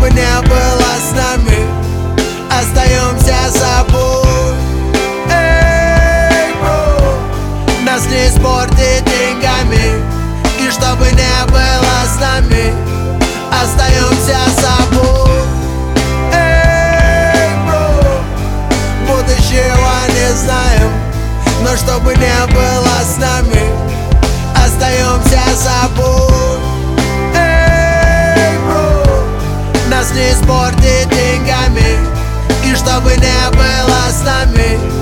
чтобы не было с нами, остаемся собой. Эй, бро, нас не испортить деньгами, и чтобы не было с нами, остаемся собой. Эй, бро, будущего не знаем, но чтобы не было с нами, остаемся собой. Эй, бро, нас не испортить деньгами, и чтобы не было с нами,